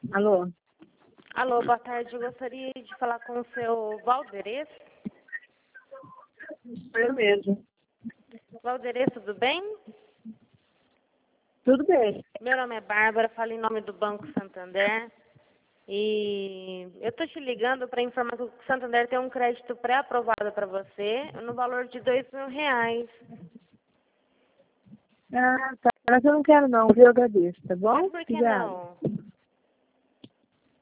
Alô? Alô, boa tarde. Eu gostaria de falar com o seu Valderez. Eu mesmo. Valderez, tudo bem? Tudo bem. Meu nome é Bárbara, falo em nome do Banco Santander. E eu estou te ligando para informar que o Santander tem um crédito pré-aprovado para você no valor de R$ 2.000. Ah, tá. Mas eu não quero não, viu? Eu agradeço, tá bom? Mas por que Obrigada. não?